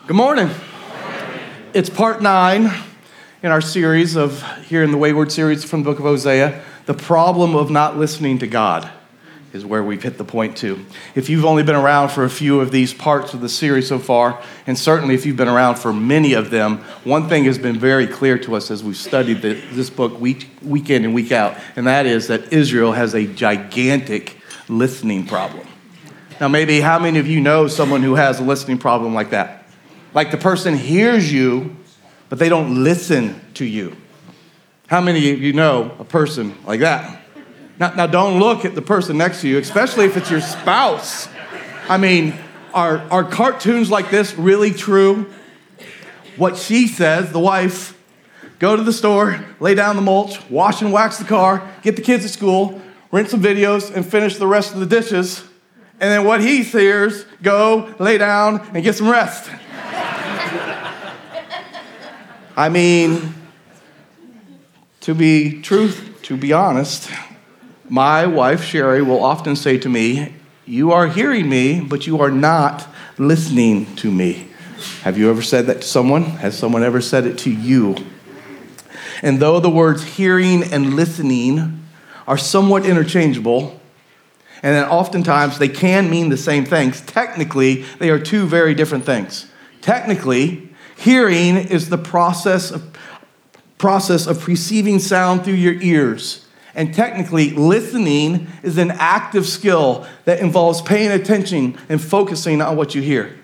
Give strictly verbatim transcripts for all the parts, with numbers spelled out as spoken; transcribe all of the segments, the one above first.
Good morning. It's part nine in our series of, here in the Wayward series from the book of Hosea, the problem of not listening to God is where we've hit the point to. If you've only been around for a few of these parts of the series so far, and certainly if you've been around for many of them, one thing has been very clear to us as we've studied the, this book week, week in and week out, and that is that Israel has a gigantic listening problem. Now, maybe how many of you know someone who has a listening problem like that? Like the person hears you, but they don't listen to you. How many of you know a person like that? Now, now don't look at the person next to you, especially if it's your spouse. I mean, are, are cartoons like this really true? What she says, the wife, go to the store, lay down the mulch, wash and wax the car, get the kids at school, rent some videos, and finish the rest of the dishes. And then what he hears, go, lay down, and get some rest. I mean, to be truth, to be honest, my wife, Sherry, will often say to me, you are hearing me, but you are not listening to me. Have you ever said that to someone? Has someone ever said it to you? And though the words hearing and listening are somewhat interchangeable, and then oftentimes they can mean the same things, technically, they are two very different things. Technically, hearing is the process of, process of perceiving sound through your ears. And technically, listening is an active skill that involves paying attention and focusing on what you hear.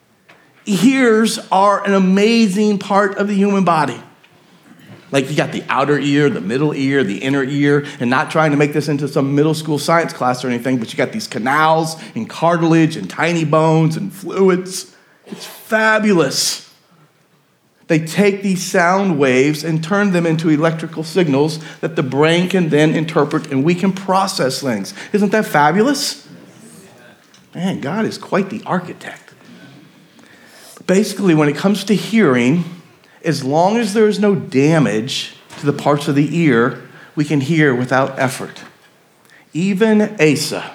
Ears are an amazing part of the human body. Like you got the outer ear, the middle ear, the inner ear, and not trying to make this into some middle school science class or anything, but you got these canals and cartilage and tiny bones and fluids. It's fabulous. They take these sound waves and turn them into electrical signals that the brain can then interpret and we can process things. Isn't that fabulous? Man, God is quite the architect. Basically, when it comes to hearing, as long as there is no damage to the parts of the ear, we can hear without effort. Even Asa,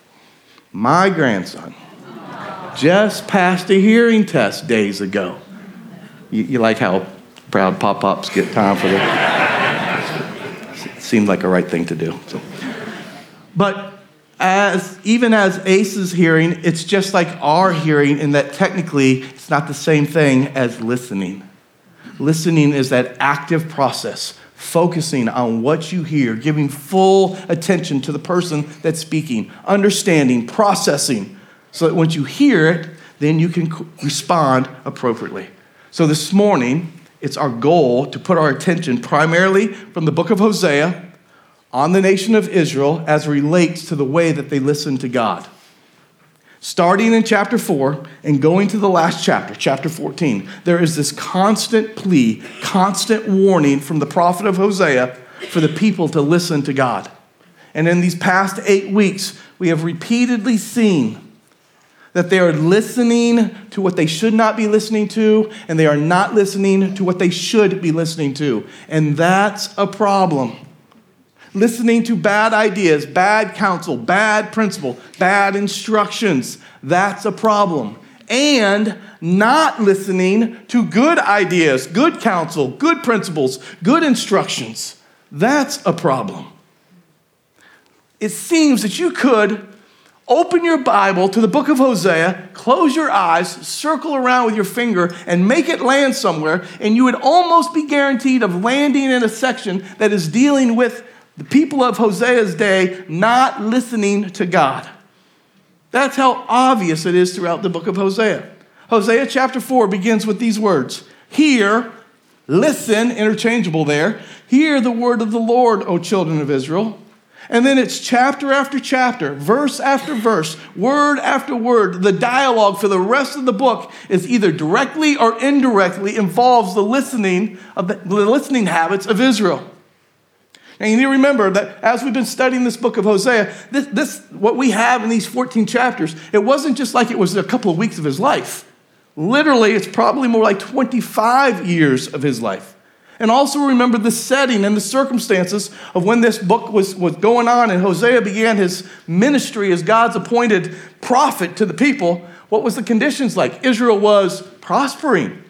my grandson, just passed a hearing test days ago. You, you like how proud pop-pops get time for the... It seemed like a right thing to do. So. But as even as Asa's hearing, it's just like our hearing in that technically it's not the same thing as listening. Listening is that active process, focusing on what you hear, giving full attention to the person that's speaking, understanding, processing, so that once you hear it, then you can respond appropriately. So this morning, it's our goal to put our attention primarily from the book of Hosea on the nation of Israel as it relates to the way that they listen to God. Starting in chapter four and going to the last chapter, chapter fourteen, there is this constant plea, constant warning from the prophet of Hosea for the people to listen to God. And in these past eight weeks, we have repeatedly seen that they are listening to what they should not be listening to, and they are not listening to what they should be listening to. And that's a problem. Listening to bad ideas, bad counsel, bad principle, bad instructions, that's a problem. And not listening to good ideas, good counsel, good principles, good instructions, that's a problem. It seems that you could open your Bible to the book of Hosea, close your eyes, circle around with your finger, and make it land somewhere, and you would almost be guaranteed of landing in a section that is dealing with the people of Hosea's day not listening to God. That's how obvious it is throughout the book of Hosea. Hosea chapter four begins with these words. Hear, listen, interchangeable there. Hear the word of the Lord, O children of Israel. And then it's chapter after chapter, verse after verse, word after word. The dialogue for the rest of the book is either directly or indirectly involves the listening of the, the listening habits of Israel. And you need to remember that as we've been studying this book of Hosea, this, this what we have in these fourteen chapters, it wasn't just like it was a couple of weeks of his life. Literally, it's probably more like twenty-five years of his life. And also remember the setting and the circumstances of when this book was, was going on and Hosea began his ministry as God's appointed prophet to the people What was the conditions like? Israel was prospering.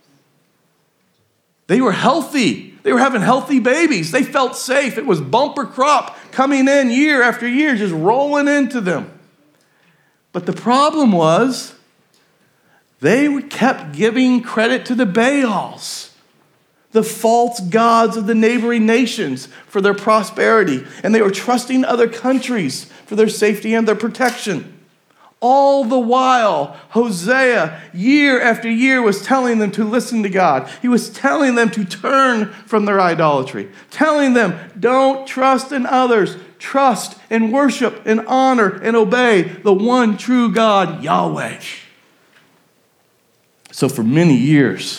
They were healthy. They were having healthy babies. They felt safe. It was bumper crop coming in year after year, just rolling into them. But the problem was they kept giving credit to the Baals, the false gods of the neighboring nations, for their prosperity. And they were trusting other countries for their safety and their protection. All the while, Hosea, year after year, was telling them to listen to God. He was telling them to turn from their idolatry, telling them, don't trust in others. Trust and worship and honor and obey the one true God, Yahweh. So for many years,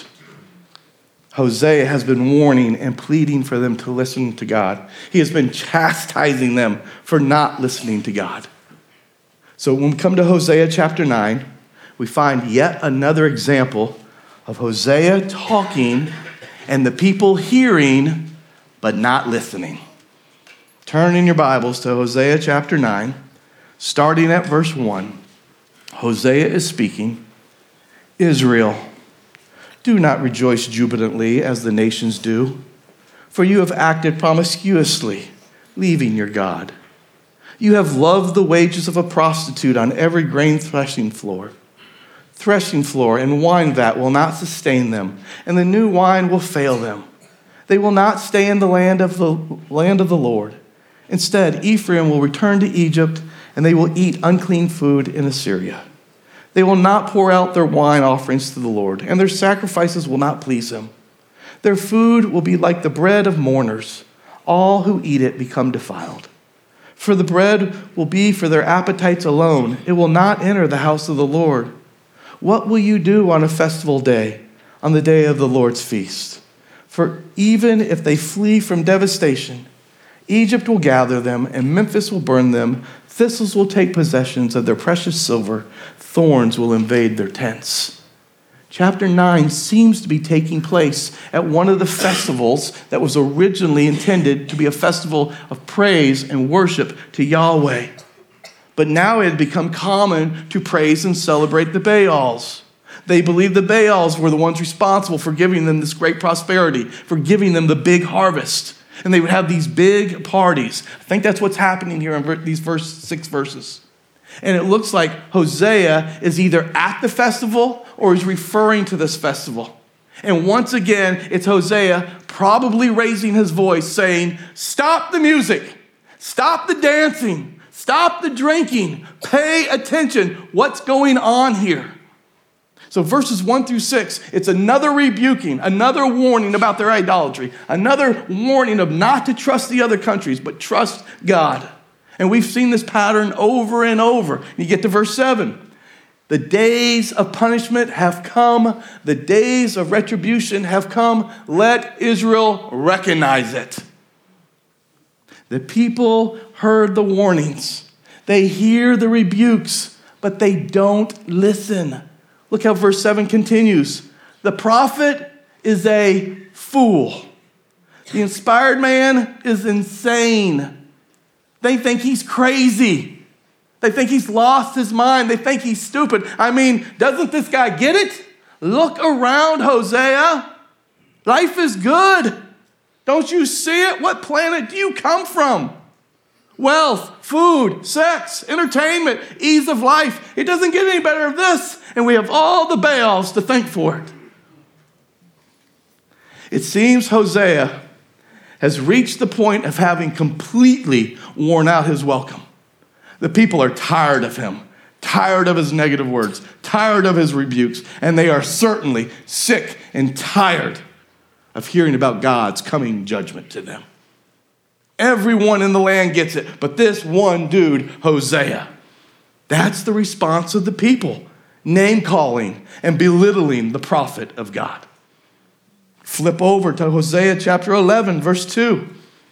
Hosea has been warning and pleading for them to listen to God. He has been chastising them for not listening to God. So when we come to Hosea chapter nine, we find yet another example of Hosea talking and the people hearing but not listening. Turn in your Bibles to Hosea chapter nine, starting at verse one. Hosea is speaking. Israel, do not rejoice jubilantly as the nations do, for you have acted promiscuously, leaving your God. You have loved the wages of a prostitute on every grain threshing floor. Threshing floor and wine vat will not sustain them, and the new wine will fail them. They will not stay in the land of the land of the Lord. Instead, Ephraim will return to Egypt, and they will eat unclean food in Assyria. They will not pour out their wine offerings to the Lord, and their sacrifices will not please him. Their food will be like the bread of mourners. All who eat it become defiled. For the bread will be for their appetites alone. It will not enter the house of the Lord. What will you do on a festival day, on the day of the Lord's feast? For even if they flee from devastation, Egypt will gather them, and Memphis will burn them. Thistles will take possessions of their precious silver. Thorns will invade their tents. Chapter nine seems to be taking place at one of the festivals that was originally intended to be a festival of praise and worship to Yahweh. But now it had become common to praise and celebrate the Baals. They believed the Baals were the ones responsible for giving them this great prosperity, for giving them the big harvest. And they would have these big parties. I think that's what's happening here in these first six verses. And it looks like Hosea is either at the festival or is referring to this festival. And once again, it's Hosea probably raising his voice saying, stop the music, stop the dancing, stop the drinking, pay attention. What's going on here? So verses one through six, it's another rebuking, another warning about their idolatry, another warning of not to trust the other countries, but trust God. And we've seen this pattern over and over. You get to verse seven. The days of punishment have come. The days of retribution have come. Let Israel recognize it. The people heard the warnings. They hear the rebukes, but they don't listen. Look how verse seven continues. The prophet is a fool. The inspired man is insane. They think he's crazy. They think he's lost his mind. They think he's stupid. I mean, doesn't this guy get it? Look around, Hosea. Life is good. Don't you see it? What planet do you come from? Wealth, food, sex, entertainment, ease of life. It doesn't get any better than this. And we have all the Baals to thank for it. It seems Hosea has reached the point of having completely worn out his welcome. The people are tired of him, tired of his negative words, tired of his rebukes, and they are certainly sick and tired of hearing about God's coming judgment to them. Everyone in the land gets it, but this one dude, Hosea, that's the response of the people, name-calling and belittling the prophet of God. Flip over to Hosea chapter eleven, verse two.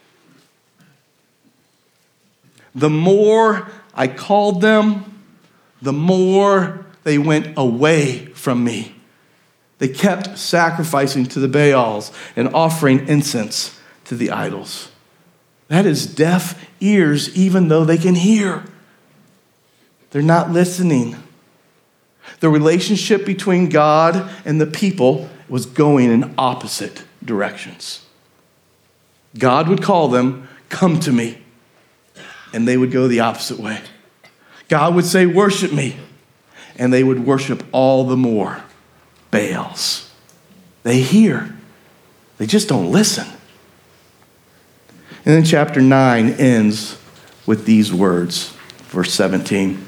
The more I called them, the more they went away from me. They kept sacrificing to the Baals and offering incense to the idols. That is deaf ears, even though they can hear. They're not listening. The relationship between God and the people was going in opposite directions. God would call them, come to me, and they would go the opposite way. God would say, worship me, and they would worship all the more Baals. They hear, they just don't listen. And then chapter nine ends with these words, verse seventeen.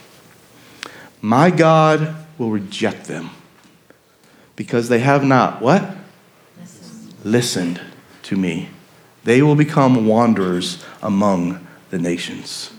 My God will reject them because they have not, what? Listen. Listened to me. They will become wanderers among the nations.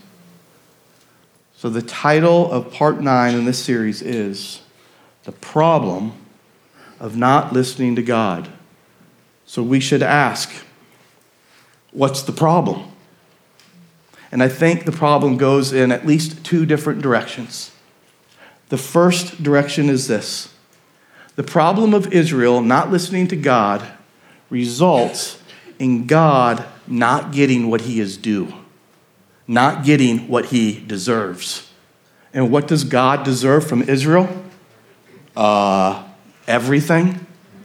So the title of part nine in this series is The Problem of Not Listening to God. So we should ask, what's the problem? And I think the problem goes in at least two different directions. The first direction is this. The problem of Israel not listening to God results in God not getting what he is due, not getting what he deserves. And what does God deserve from Israel? Uh, everything,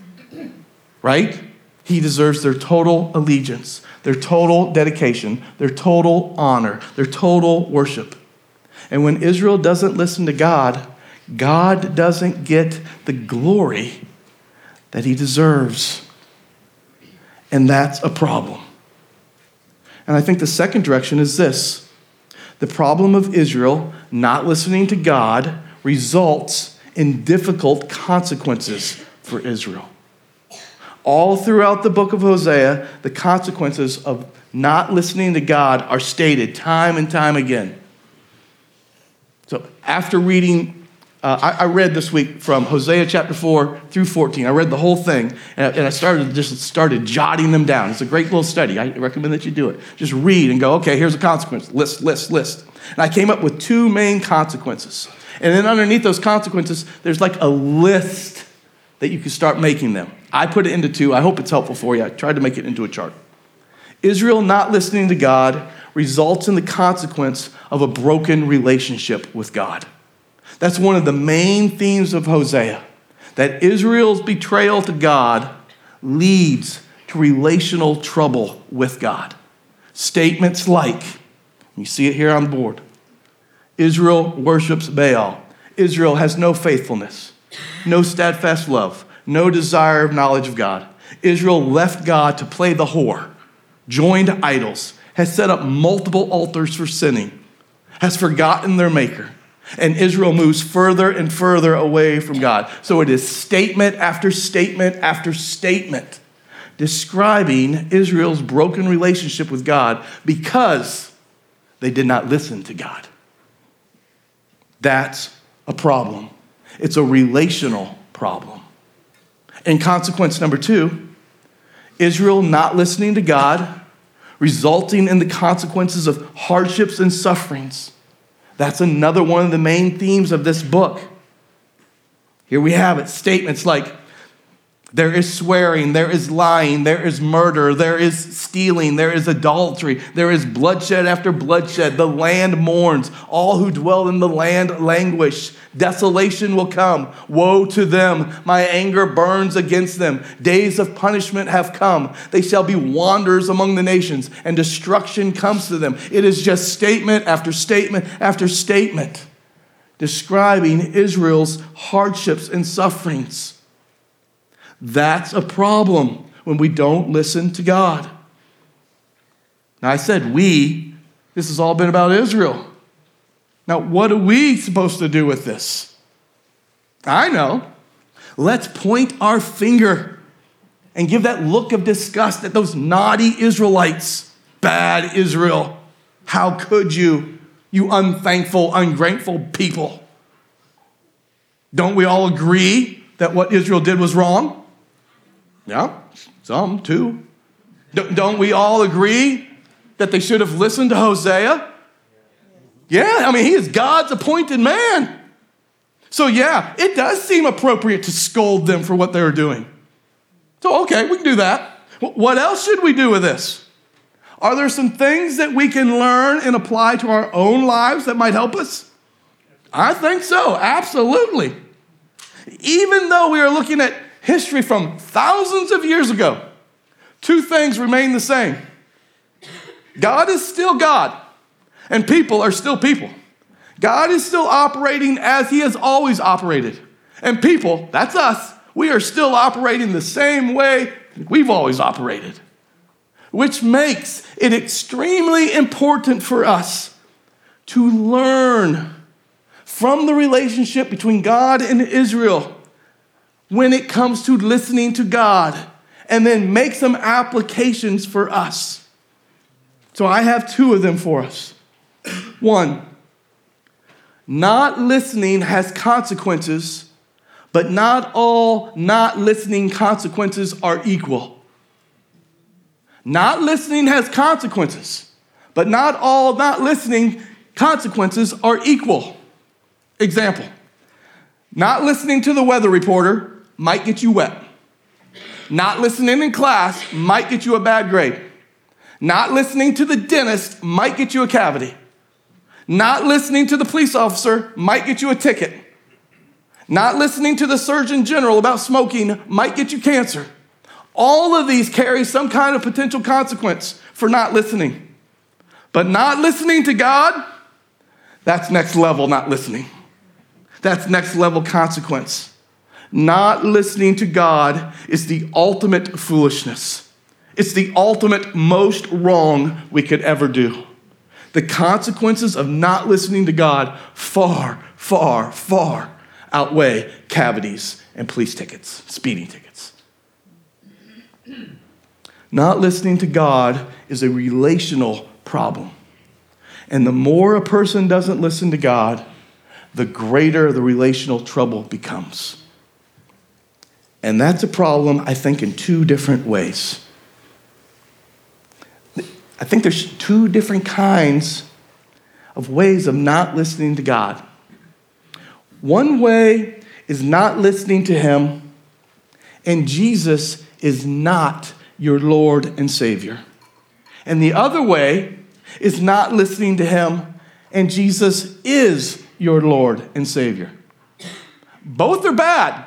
right? He deserves their total allegiance, their total dedication, their total honor, their total worship. And when Israel doesn't listen to God, God doesn't get the glory that he deserves. And that's a problem. And I think the second direction is this. The problem of Israel not listening to God results in difficult consequences for Israel. All throughout the book of Hosea, the consequences of not listening to God are stated time and time again. So after reading Uh, I, I read this week from Hosea chapter four through fourteen. I read the whole thing, and I, and I started just started jotting them down. It's a great little study. I recommend that you do it. Just read and go, okay, here's a consequence. List, list, list. And I came up with two main consequences. And then underneath those consequences, there's like a list that you can start making them. I put it into two. I hope it's helpful for you. I tried to make it into a chart. Israel not listening to God results in the consequence of a broken relationship with God. That's one of the main themes of Hosea, that Israel's betrayal to God leads to relational trouble with God. Statements like, you see it here on the board, Israel worships Baal. Israel has no faithfulness, no steadfast love, no desire of knowledge of God. Israel left God to play the whore, joined idols, has set up multiple altars for sinning, has forgotten their maker. And Israel moves further and further away from God. So it is statement after statement after statement describing Israel's broken relationship with God because they did not listen to God. That's a problem. It's a relational problem. And consequence number two, Israel not listening to God, resulting in the consequences of hardships and sufferings. That's another one of the main themes of this book. Here we have it, statements like, there is swearing, there is lying, there is murder, there is stealing, there is adultery, there is bloodshed after bloodshed. The land mourns. All who dwell in the land languish. Desolation will come. Woe to them. My anger burns against them. Days of punishment have come. They shall be wanderers among the nations, and destruction comes to them. It is just statement after statement after statement describing Israel's hardships and sufferings. That's a problem when we don't listen to God. Now, I said we. This has all been about Israel. Now, what are we supposed to do with this? I know. Let's point our finger and give that look of disgust at those naughty Israelites. Bad Israel. How could you, you unthankful, ungrateful people? Don't we all agree that what Israel did was wrong? Yeah, some too. Don't we all agree that they should have listened to Hosea? Yeah, I mean, he is God's appointed man. So yeah, it does seem appropriate to scold them for what they were doing. So okay, we can do that. What else should we do with this? Are there some things that we can learn and apply to our own lives that might help us? I think so, absolutely. Even though we are looking at history from thousands of years ago, two things remain the same. God is still God, and people are still people. God is still operating as he has always operated. And people, that's us, we are still operating the same way we've always operated. Which makes it extremely important for us to learn from the relationship between God and Israel when it comes to listening to God, and then make some applications for us. So I have two of them for us. One, not listening has consequences, but not all not listening consequences are equal. Not listening has consequences, but not all not listening consequences are equal. Example, not listening to the weather reporter might get you wet. Not listening in class might get you a bad grade. Not listening to the dentist might get you a cavity. Not listening to the police officer might get you a ticket. Not listening to the Surgeon General about smoking might get you cancer. All of these carry some kind of potential consequence for not listening. But not listening to God, that's next level not listening. That's next level consequence. Not listening to God is the ultimate foolishness. It's the ultimate most wrong we could ever do. The consequences of not listening to God far, far, far outweigh cavities and police tickets, speeding tickets. Not listening to God is a relational problem. And the more a person doesn't listen to God, the greater the relational trouble becomes. And that's a problem, I think, in two different ways. I think there's two different kinds of ways of not listening to God. One way is not listening to him, and Jesus is not your Lord and Savior. And the other way is not listening to him, and Jesus is your Lord and Savior. Both are bad,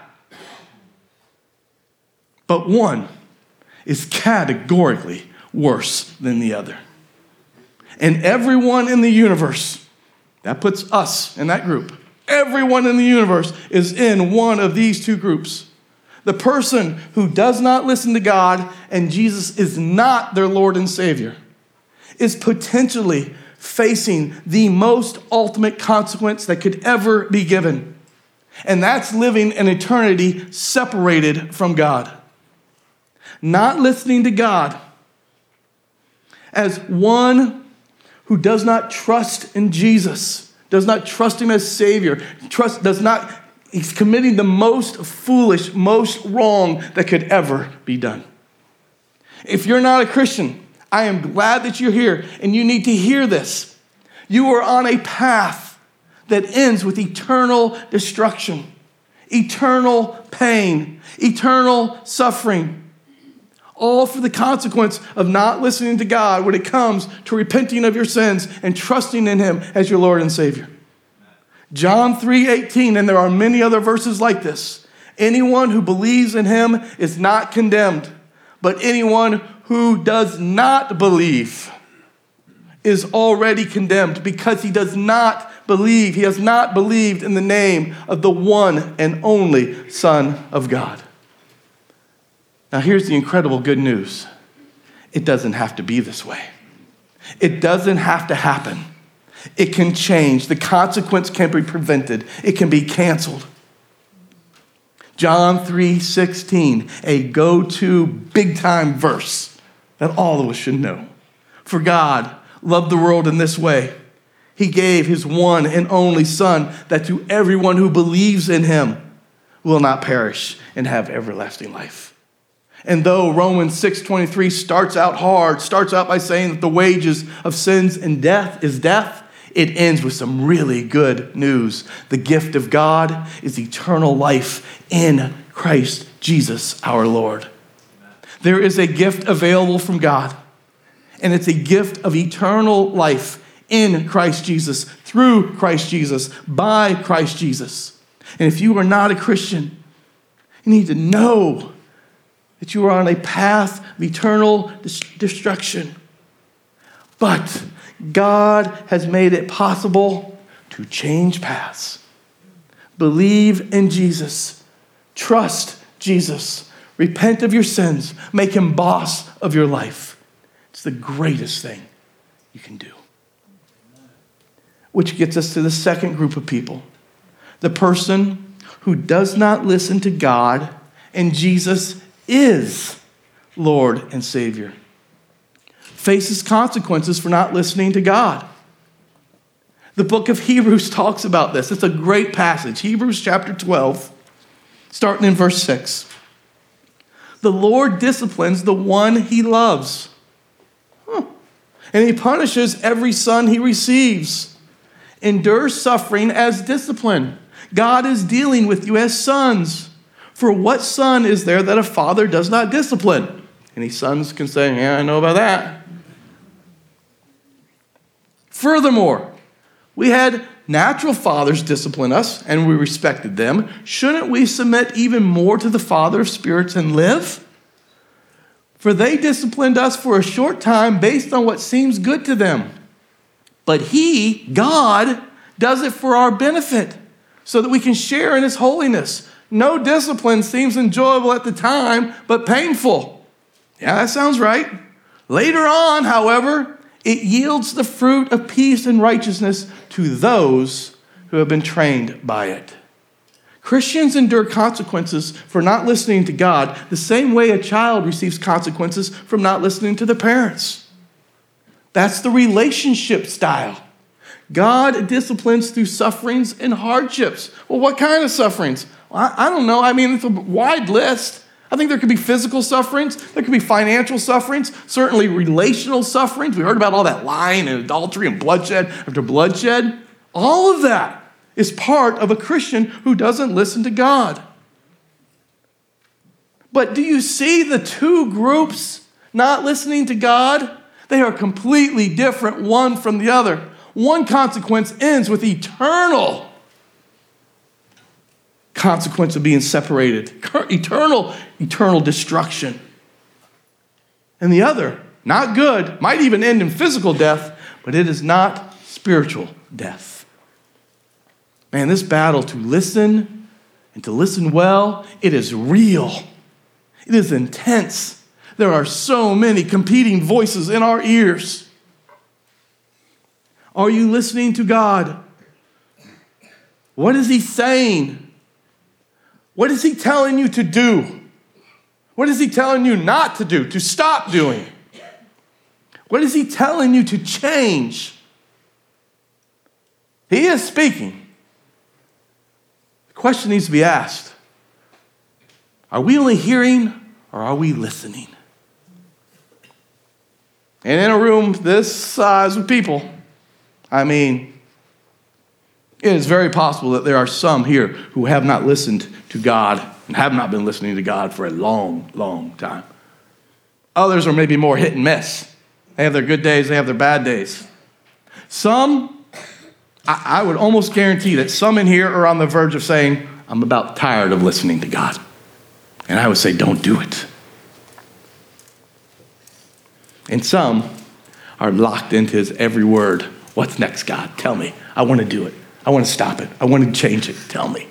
but one is categorically worse than the other. And everyone in the universe, that puts us in that group, everyone in the universe is in one of these two groups. The person who does not listen to God and Jesus is not their Lord and Savior is potentially facing the most ultimate consequence that could ever be given. And that's living an eternity separated from God. Not listening to God as one who does not trust in Jesus, does not trust him as Savior, trust, does not, he's committing the most foolish, most wrong that could ever be done. If you're not a Christian, I am glad that you're here and you need to hear this. You are on a path that ends with eternal destruction, eternal pain, eternal suffering. All for the consequence of not listening to God when it comes to repenting of your sins and trusting in him as your Lord and Savior. John three eighteen, and there are many other verses like this. Anyone who believes in him is not condemned, but anyone who does not believe is already condemned because he does not believe. He has not believed in the name of the one and only Son of God. Now, here's the incredible good news. It doesn't have to be this way. It doesn't have to happen. It can change. The consequence can be prevented. It can be canceled. John three sixteen, a go-to big-time verse that all of us should know. For God loved the world in this way. He gave his one and only Son, that to everyone who believes in him will not perish and have everlasting life. And though Romans six twenty-three starts out hard, starts out by saying that the wages of sins and death is death, it ends with some really good news. The gift of God is eternal life in Christ Jesus our Lord. There is a gift available from God, and it's a gift of eternal life in Christ Jesus through Christ Jesus, by Christ Jesus. And if you are not a Christian, you need to know that you are on a path of eternal destruction. But God has made it possible to change paths. Believe in Jesus. Trust Jesus. Repent of your sins. Make him boss of your life. It's the greatest thing you can do. Which gets us to the second group of people. The person who does not listen to God, and Jesus is Lord and Savior, faces consequences for not listening to God. The book of Hebrews talks about this. It's a great passage. Hebrews chapter twelve, starting in verse six. The Lord disciplines the one he loves. Huh. And he punishes every son he receives. Endure suffering as discipline. God is dealing with you as sons. For what son is there that a father does not discipline? Any sons can say, yeah, I know about that. Furthermore, we had natural fathers discipline us, and we respected them. Shouldn't we submit even more to the Father of spirits and live? For they disciplined us for a short time based on what seems good to them. But he, God, does it for our benefit, so that we can share in his holiness. No discipline seems enjoyable at the time, but painful. Yeah, that sounds right. Later on, however, it yields the fruit of peace and righteousness to those who have been trained by it. Christians endure consequences for not listening to God the same way a child receives consequences from not listening to the parents. That's the relationship style. God disciplines through sufferings and hardships. Well, what kind of sufferings? Well, I, I don't know. I mean, it's a wide list. I think there could be physical sufferings. There could be financial sufferings. Certainly relational sufferings. We heard about all that lying and adultery and bloodshed after bloodshed. All of that is part of a Christian who doesn't listen to God. But do you see the two groups not listening to God? They are completely different, one from the other. One consequence ends with eternal consequence of being separated, eternal, eternal destruction. And the other, not good, might even end in physical death, but it is not spiritual death. Man, this battle to listen and to listen well, it is real. It is intense. There are so many competing voices in our ears. Are you listening to God? What is he saying? What is he telling you to do? What is he telling you not to do, to stop doing? What is he telling you to change? He is speaking. The question needs to be asked. Are we only hearing or are we listening? And in a room this size of people, I mean, it is very possible that there are some here who have not listened to God and have not been listening to God for a long, long time. Others are maybe more hit and miss. They have their good days, they have their bad days. Some, I, I would almost guarantee that some in here are on the verge of saying, I'm about tired of listening to God. And I would say, don't do it. And some are locked into his every word. What's next, God? Tell me. I want to do it. I want to stop it. I want to change it. Tell me.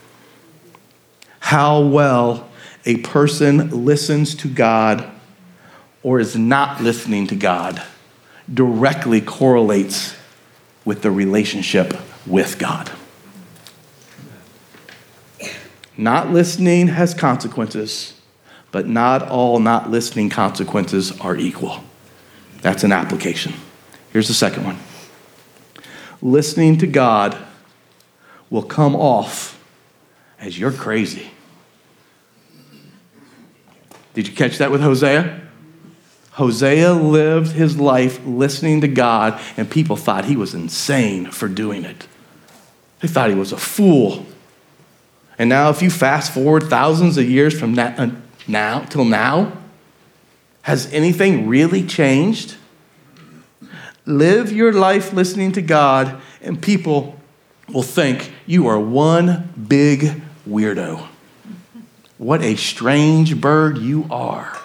How well a person listens to God or is not listening to God directly correlates with the relationship with God. Not listening has consequences, but not all not listening consequences are equal. That's an application. Here's the second one. Listening to God will come off as you're crazy. Did you catch that with Hosea? Hosea lived his life listening to God, and people thought he was insane for doing it. They thought he was a fool. And now if you fast forward thousands of years from that, uh, now till now, has anything really changed? Live your life listening to God, and people will think you are one big weirdo. What a strange bird you are.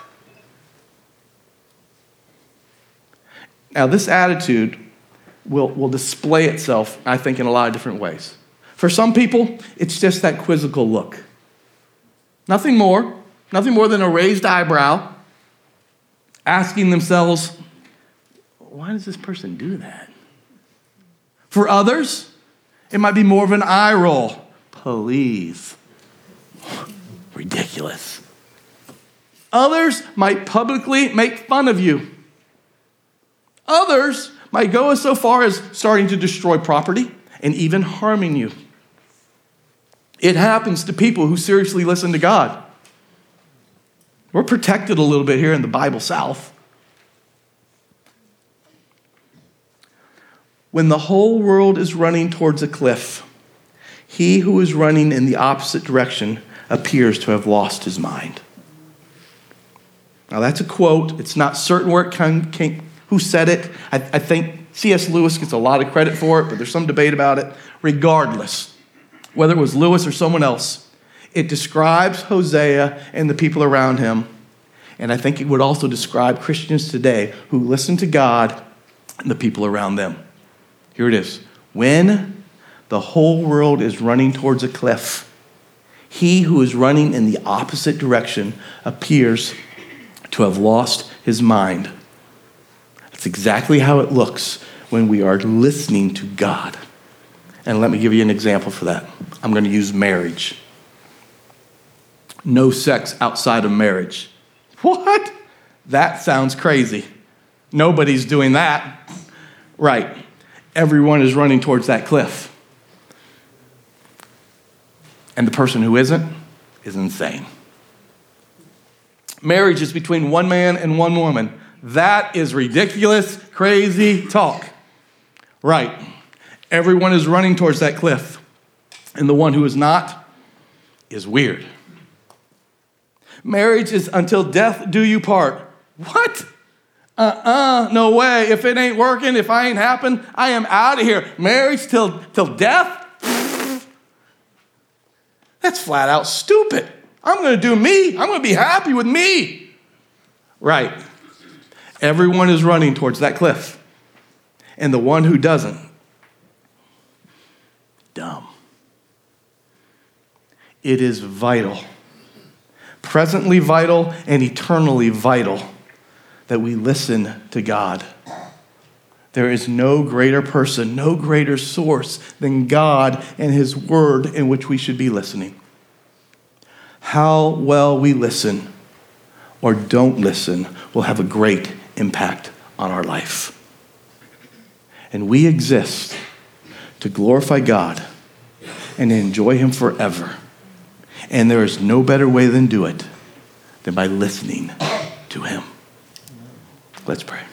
Now, this attitude will, will display itself, I think, in a lot of different ways. For some people, it's just that quizzical look. Nothing more, nothing more than a raised eyebrow, asking themselves, why does this person do that? For others, it might be more of an eye roll. Please. Ridiculous. Others might publicly make fun of you. Others might go as so far as starting to destroy property and even harming you. It happens to people who seriously listen to God. We're protected a little bit here in the Bible South. When the whole world is running towards a cliff, he who is running in the opposite direction appears to have lost his mind. Now that's a quote. It's not certain where it came, came who said it. I, I think C S Lewis gets a lot of credit for it, but there's some debate about it. Regardless, whether it was Lewis or someone else, it describes Hosea and the people around him. And I think it would also describe Christians today who listen to God and the people around them. Here it is. When the whole world is running towards a cliff, he who is running in the opposite direction appears to have lost his mind. That's exactly how it looks when we are listening to God. And let me give you an example for that. I'm going to use marriage. No sex outside of marriage. What? That sounds crazy. Nobody's doing that. Right. Everyone is running towards that cliff. And the person who isn't is insane. Marriage is between one man and one woman. That is ridiculous, crazy talk. Right. Everyone is running towards that cliff. And the one who is not is weird. Marriage is until death do you part. What? Uh-uh, no way. If it ain't working, if I ain't happen, I am out of here. Marriage till, till death? That's flat out stupid. I'm going to do me. I'm going to be happy with me. Right. Everyone is running towards that cliff. And the one who doesn't, dumb. It is vital, presently vital and eternally vital, that we listen to God. There is no greater person, no greater source than God and his word in which we should be listening. How well we listen or don't listen will have a great impact on our life. And we exist to glorify God and enjoy him forever. And there is no better way than do it than by listening to him. Let's pray.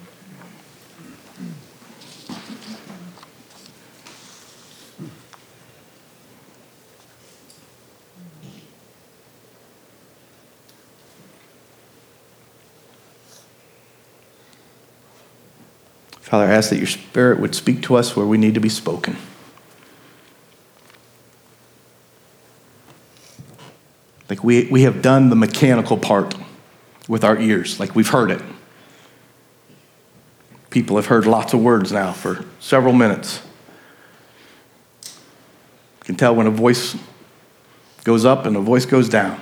Father, I ask that your Spirit would speak to us where we need to be spoken. Like we, we have done the mechanical part with our ears, like we've heard it. People have heard lots of words now for several minutes. You can tell when a voice goes up and a voice goes down.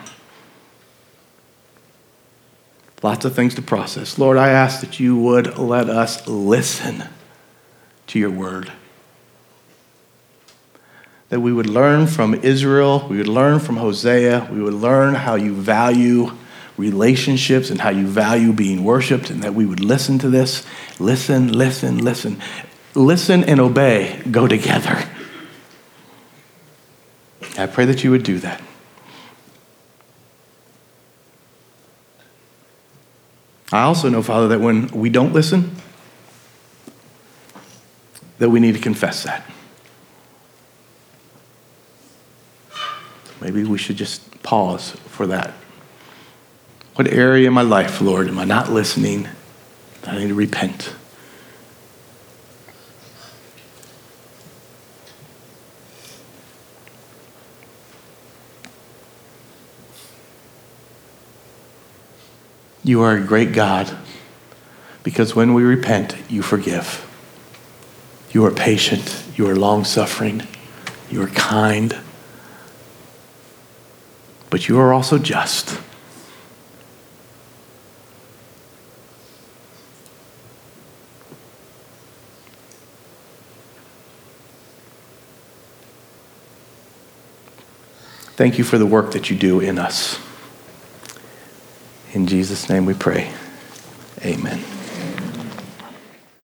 Lots of things to process. Lord, I ask that you would let us listen to your word. That we would learn from Israel, we would learn from Hosea, we would learn how you value relationships and how you value being worshiped, and that we would listen to this. Listen, listen, listen. Listen and obey go together. I pray that you would do that. I also know, Father, that when we don't listen, that we need to confess that. Maybe we should just pause for that. What area in my life, Lord, am I not listening? I need to repent. You are a great God, because when we repent, you forgive. You are patient. You are long-suffering. You are kind. But you are also just. Thank you for the work that you do in us. In Jesus' name we pray. Amen.